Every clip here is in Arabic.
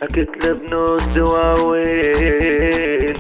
كتلب نص دواوين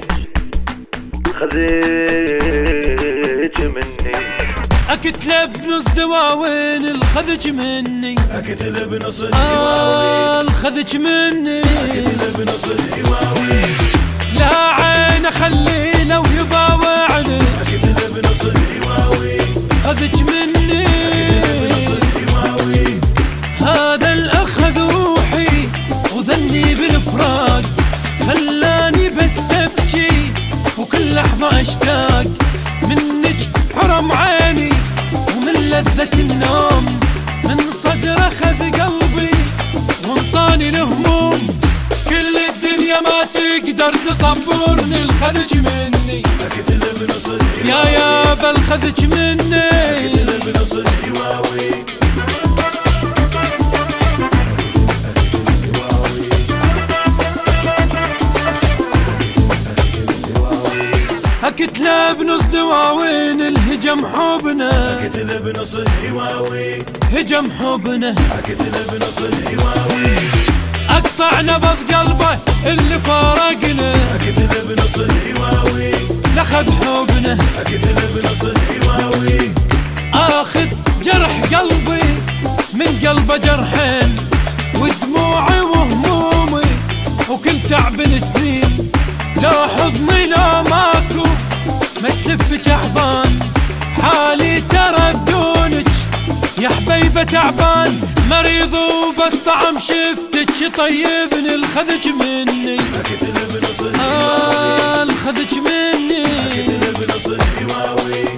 خذيت مني، اكتلب نص دواوين الخذج مني، اكتلب نص دواوين الخذج مني، اكتلب نص دواوين لا عين خلينا ويباوعني، اكتلب نص دواوين خذج مني، نص دواوين هذا الاخذ روحي وذني بالفراق، خلاني بس ابكي وكل لحظة اشتاق منك، حرم عيني ومن لذة النوم، من صدر اخذ قلبي وانطاني الهموم، كل الدنيا ما تقدر تصبرني الخذج مني، اكتلب نص يا بالخذج مني، اكتلب نص دواوين اكتلب نص دواوين الهجم حبنا، اكتلب نص دواوين هجم حبنا، اكتلب نص دواوين اقطع نبض قلبه اللي فارقنا، اكتلب نص دواوين لخذ حبنا، اكتلب نص دواوين اخذ جرح قلبي من قلبه جرحين، ودموعي وهمومي وكل تعب السنين، لا حضني لا ماكو ما تلفك احضان، حالي ترى بدونك يا حبيبه تعبان، مريض وبس طعم شفتك طيبني الخذج مني، اكتلب نص الخذج مني، اكتلب نص دواوين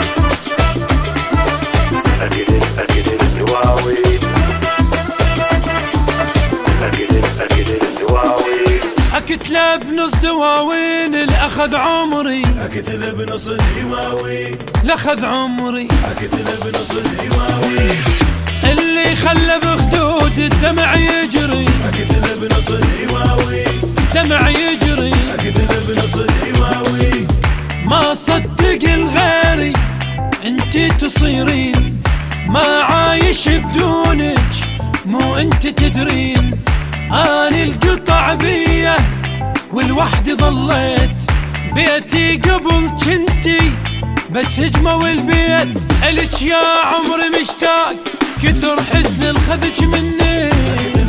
أكتلب الدواوين أكتلب الدواوين اكتلب نص دواوين الاخذ عمري، اكتلب نص دواوين لاخذ عمري، اكتلب نص دواوين اللي خلى بخدود الدمع يجري، اكتلب نص دواوين دمع يجري، اكتلب نص دواوين ما صدق الغيري انتي تصيرين، ما عايش بدونك مو انت تدرين، اني القطع بيه والوحدي ظليت، بيتي قبل جنتي بس هجمة والبيت، الك يا عمري مشتاق كثر حزن الخذج مني.